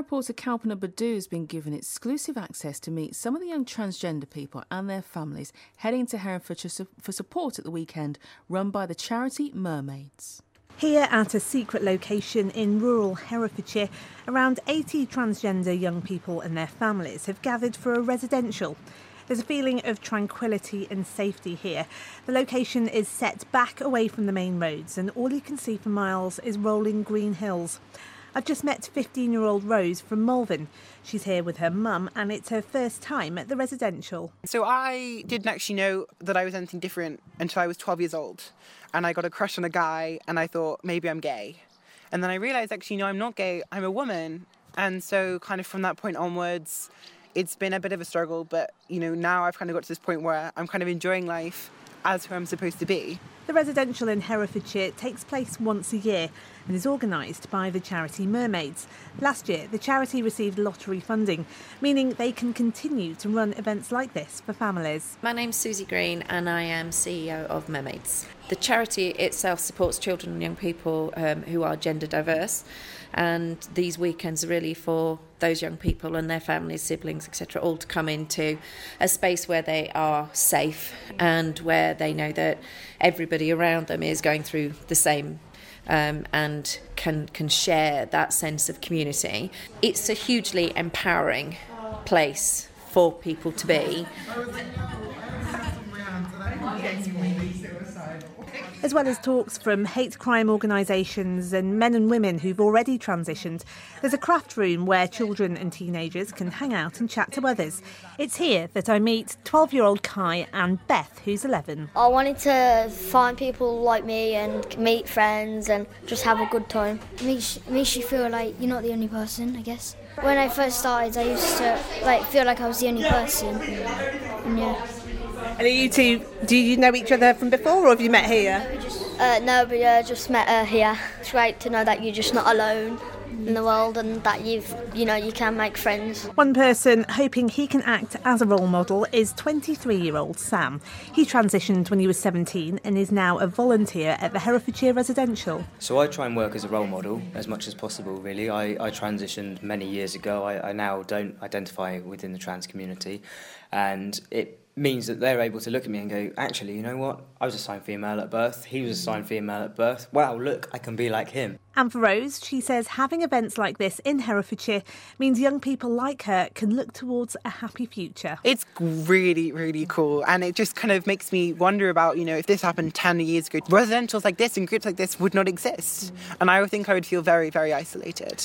reporter Kalpana Badu has been given exclusive access to meet some of the young transgender people and their families heading to Herefordshire for support at the weekend, run by the charity Mermaids. Here at a secret location in rural Herefordshire, around 80 transgender young people and their families have gathered for a residential. There's a feeling of tranquility and safety here. The location is set back away from the main roads and all you can see for miles is rolling green hills. I've just met 15-year-old Rose from Malvern. She's here with her mum and it's her first time at the residential. So I didn't actually know that I was anything different until I was 12 years old. And I got a crush on a guy and I thought maybe I'm gay. And then I realised actually no, I'm not gay, I'm a woman. And so kind of from that point onwards, it's been a bit of a struggle, but, now I've kind of got to this point where I'm kind of enjoying life as who I'm supposed to be. The residential in Herefordshire takes place once a year and is organised by the charity Mermaids. Last year, the charity received lottery funding, meaning they can continue to run events like this for families. My name's Susie Green and I am CEO of Mermaids. The charity itself supports children and young people who are gender diverse, and these weekends are really for those young people and their families, siblings, etc., all to come into a space where they are safe and where they know that everybody around them is going through the same and can share that sense of community. It's a hugely empowering place for people to be. As well as talks from hate crime organisations and men and women who've already transitioned, there's a craft room where children and teenagers can hang out and chat to others. It's here that I meet 12-year-old Kai and Beth, who's 11. I wanted to find people like me and meet friends and just have a good time. It makes you feel like you're not the only person, I guess. When I first started, I used to feel like I was the only person. And yeah. And are you two, do you know each other from before or have you met here? No, we just met here. It's great to know that you're just not alone in the world and that you can make friends. One person hoping he can act as a role model is 23-year-old Sam. He transitioned when he was 17 and is now a volunteer at the Herefordshire Residential. So I try and work as a role model as much as possible, really. I transitioned many years ago. I now don't identify within the trans community, and it means that they're able to look at me and go, actually, you know what? I was assigned female at birth. He was assigned female at birth. Wow, look, I can be like him. And for Rose, she says having events like this in Herefordshire means young people like her can look towards a happy future. It's really, really cool. And it just kind of makes me wonder about, if this happened 10 years ago, residentials like this and groups like this would not exist. And I would think I would feel very, very isolated.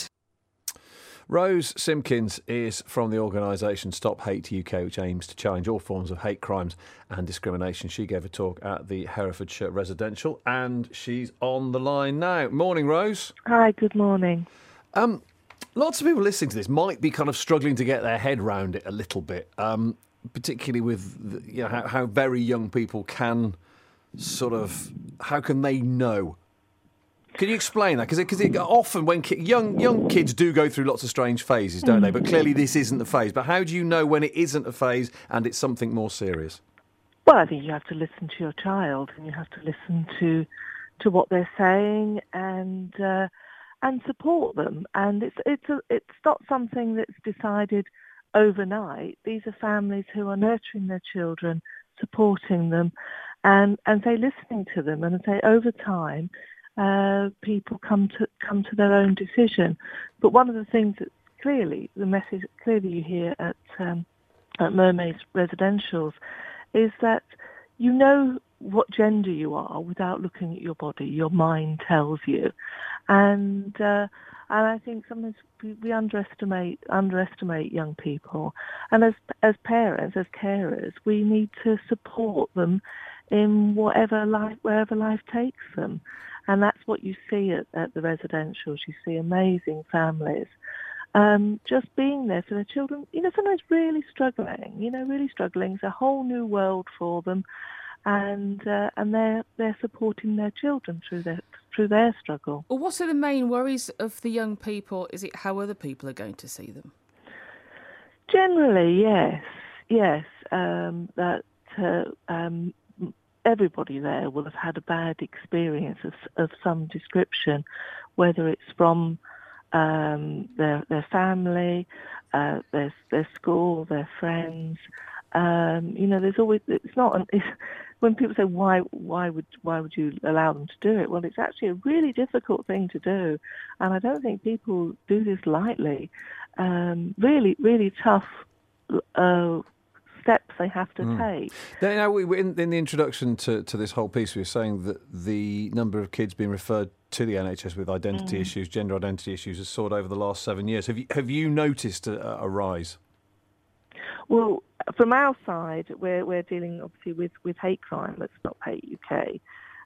Rose Simpkins is from the organisation Stop Hate UK, which aims to challenge all forms of hate crimes and discrimination. She gave a talk at the Herefordshire Residential and she's on the line now. Morning, Rose. Hi, good morning. Lots of people listening to this might be kind of struggling to get their head round it a little bit, particularly with how very young people can how can they know? Can you explain that? Because often when young kids do go through lots of strange phases, don't they? But clearly this isn't the phase. But how do you know when it isn't a phase and it's something more serious? Well, I think you have to listen to your child and you have to listen to what they're saying and support them. And it's not something that's decided overnight. These are families who are nurturing their children, supporting them, and say listening to them, and say over time. People come to their own decision. But one of the things that the message you hear at Mermaids Residentials is that you know what gender you are without looking at your body. Your mind tells you, and I think sometimes we underestimate young people. And as parents, as carers, we need to support them in wherever life takes them. And that's what you see at the residentials. You see amazing families just being there for their children, sometimes really struggling. It's a whole new world for them. And they're supporting their children through their struggle. Well, what are the main worries of the young people? Is it how other people are going to see them? Generally, yes. Everybody there will have had a bad experience of some description, whether it's from their family, their school, their friends. There's always, when people say why would you allow them to do it? Well, it's actually a really difficult thing to do, and I don't think people do this lightly. Really, really tough steps they have to take. Now, in the introduction to this whole piece, we were saying that the number of kids being referred to the NHS with identity issues, gender identity issues, has soared over the last 7 years. Have you noticed a rise? Well, from our side, we're dealing obviously with hate crime at Stop Hate UK.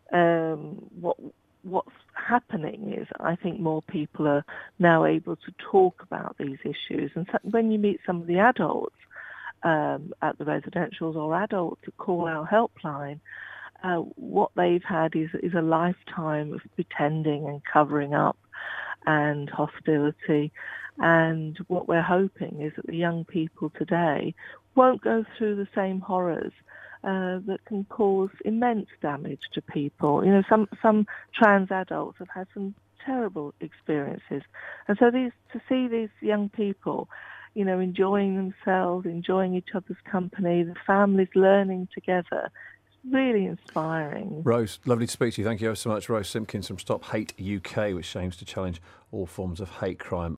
What's happening is I think more people are now able to talk about these issues, and so when you meet some of the adults at the residentials or adults that call our helpline, what they've had is a lifetime of pretending and covering up and hostility. And what we're hoping is that the young people today won't go through the same horrors that can cause immense damage to people. Some trans adults have had some terrible experiences. And so to see these young people, enjoying themselves, enjoying each other's company, the families learning together, really inspiring. Rose, lovely to speak to you. Thank you ever so much. Rose Simpkins from Stop Hate UK, which aims to challenge all forms of hate crime.